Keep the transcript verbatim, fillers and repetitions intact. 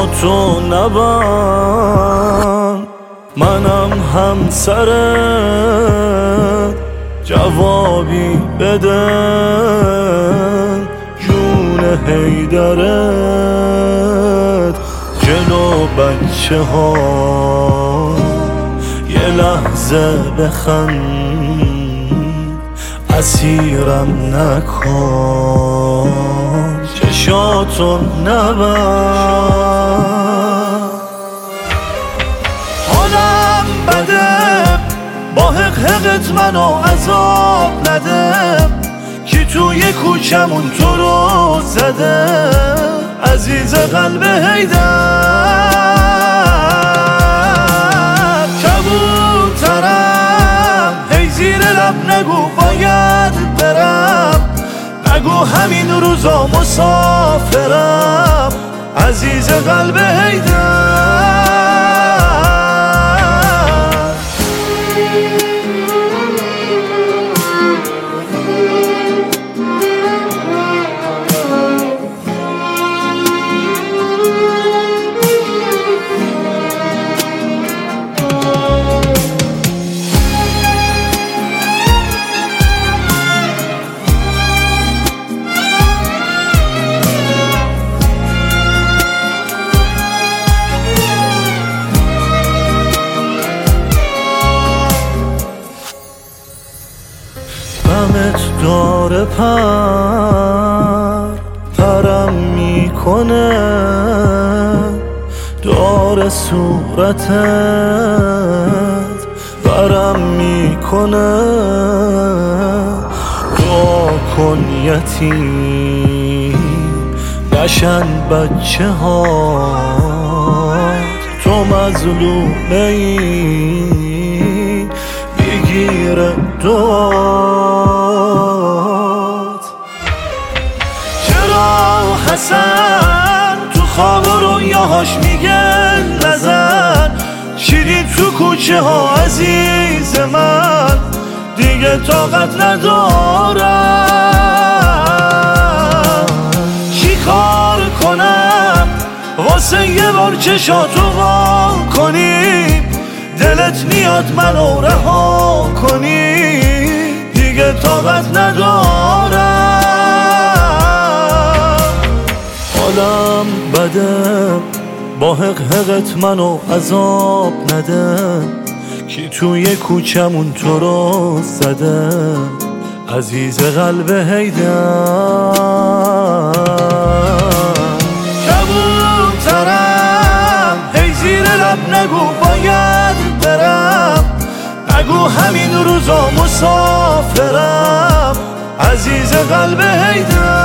چشاتو نبند، منم همسرت، جوابی بده جون حیدرت. جلو بچه ها یه لحظه بخند، اسیرم نکن، چشاتو نبند. حالم بده با حق حقت منو عذاب نده، کی توی کوچمون تو رو زده، عزیز قلب حیدر. کبوترم هی زیر لب نگو باید برم، نگو همین روزا مسافرم، عزیز قلب حیدر. غمت داره پر پرم میکنه، داره صورتت برم میکنه. دعا کن یتیم نشن بچه ها، تو مظلومه ای بگیر دعات. چرا حسن تو خواب و رویاهاش میگه نزن، شیرین تو کوچه ها عزیز من، دیگه طاقت ندارم. چی کار کنم واسه یه بار چشاتو وا کنیم، دلت میاد منو رها کنی، دیگه طاقت ندارم. حالم بده با حق حقت منو عذاب نده، کی توی کوچمون تو رو زده، عزیز قلب حیدر. کبوترم هی زیر لب نگو باید برم، نگو همین روزا مسافرم، عزیز قلب حیدر.